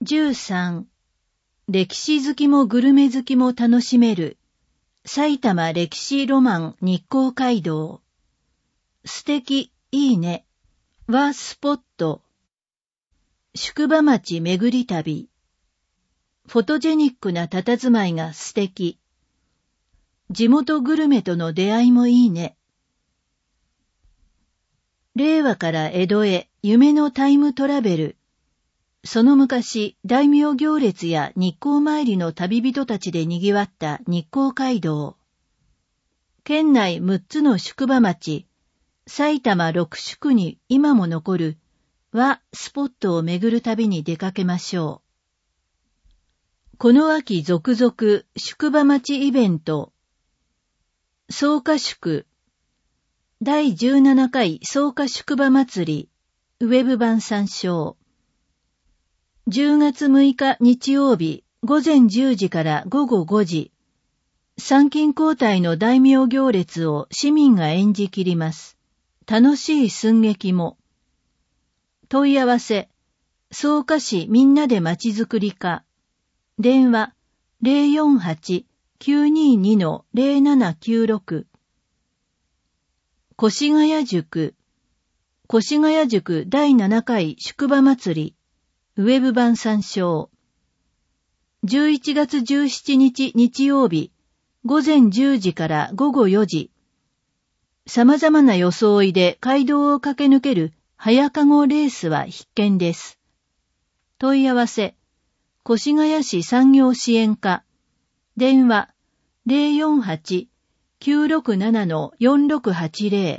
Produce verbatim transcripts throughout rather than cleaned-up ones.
じゅうさん、歴史好きもグルメ好きも楽しめる埼玉歴史ロマン日光街道。素敵、いいね。はスポット。宿場町巡り旅。フォトジェニックな佇まいが素敵。地元グルメとの出会いもいいね。令和から江戸へ夢のタイムトラベル。その昔、大名行列や日光参りの旅人たちで賑わった日光街道。県内むっつの宿場町、埼玉六宿に今も残る和スポットを巡る旅に出かけましょう。この秋続々宿場町イベント。草加宿。だいじゅうななかい草加宿場祭り。ウェブ版参照。じゅうがつむいか日曜日ごぜんじゅうじからごごごじ。参勤交代の大名行列を市民が演じ切ります。楽しい寸劇も。問い合わせ、草加市みんなでまちづくり課。電話 ゼロよんはち きゅうにに ゼロななきゅうろく。越谷塾。越谷塾だいななかい宿場祭り。ウェブ版参照。じゅういちがつじゅうしちにち日曜日、ごぜんじゅうじからごごよじ。様々な装いで街道を駆け抜ける早かごレースは必見です。問い合わせ、越谷市産業支援課。電話、ゼロよんはち きゅうろくなな よんろくはちゼ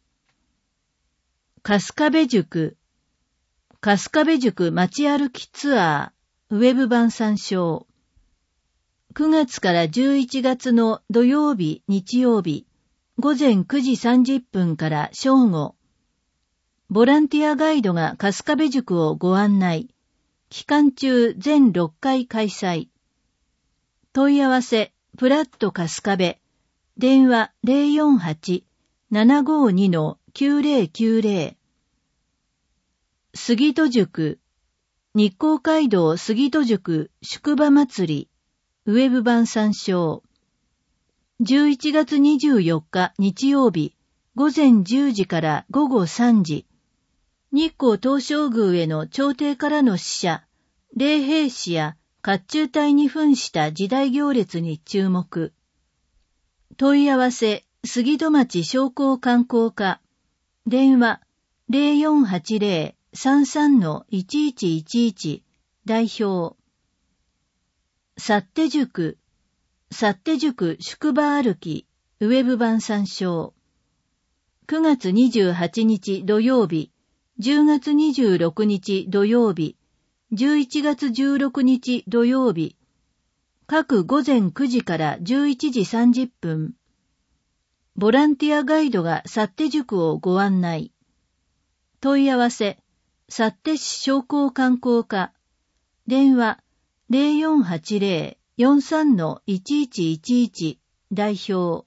ロ。春日部塾。春日部塾街歩きツアー、ウェブ版参照。くがつからじゅういちがつの土曜日、日曜日、ごぜんくじさんじゅっぷんから正午。ボランティアガイドが春日部塾をご案内。期間中全ろっかい開催。問い合わせ、プラット春日部。電話 ゼロよんはち ななごに きゅうぜろきゅうぜろ。杉戸塾。日光街道杉戸塾宿場祭り。ウェブ版参照。じゅういちがつにじゅうよっか日曜日、ごぜんじゅうじからごごさんじ。日光東照宮への朝廷からの使者、霊兵士や甲冑隊に扮した時代行列に注目。問い合わせ、杉戸町商工観光課。電話、ゼロよんはちゼロ さんさん いちいちいちいち。代表。幸手塾。幸手塾宿場歩き。ウェブ版参照。くがつにじゅうはちにち土曜日、じゅうがつにじゅうろくにち土曜日、じゅういちがつじゅうろくにち土曜日。各ごぜんくじからじゅういちじさんじゅっぷん。ボランティアガイドが幸手塾をご案内。問い合わせ、幸手市商工観光課。電話、ゼロよんはちゼロ よんさん いちいちいちいち。代表。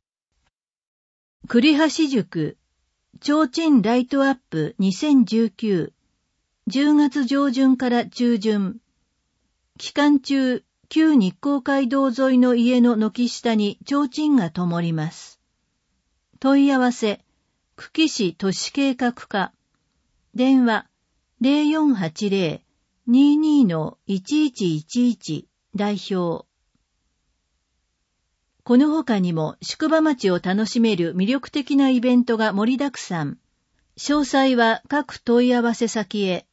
栗橋塾。提灯ライトアップにせんじゅうきゅう。じゅうがつじょうじゅんから中旬。期間中、旧日光街道沿いの家の軒下に提灯が灯ります。問い合わせ、久喜市都市計画課。電話、ゼロよんはちゼロ にに いちいちいちいち。代表。この他にも宿場町を楽しめる魅力的なイベントが盛りだくさん。詳細は各問い合わせ先へ。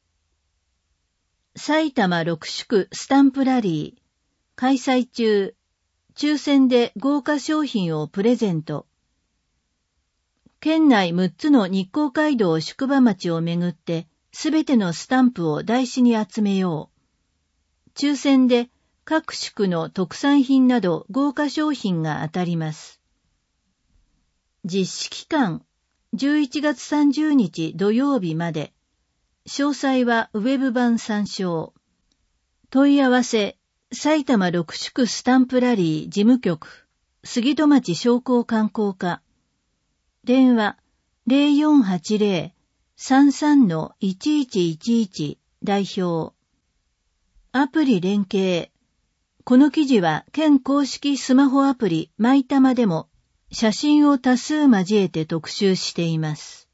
埼玉六宿スタンプラリー。開催中。抽選で豪華商品をプレゼント。県内むっつの日光街道宿場町をめぐって、すべてのスタンプを台紙に集めよう。抽選で各宿の特産品など豪華商品が当たります。実施期間、じゅういちがつさんじゅうにち土曜日まで。詳細はウェブ版参照。問い合わせ、埼玉六宿スタンプラリー事務局、杉戸町商工観光課。電話、ゼロよんはちゼロ さんさん いちいちいちいち。代表。 アプリ連携。この記事は県公式スマホアプリマイタマでも写真を多数交えて特集しています。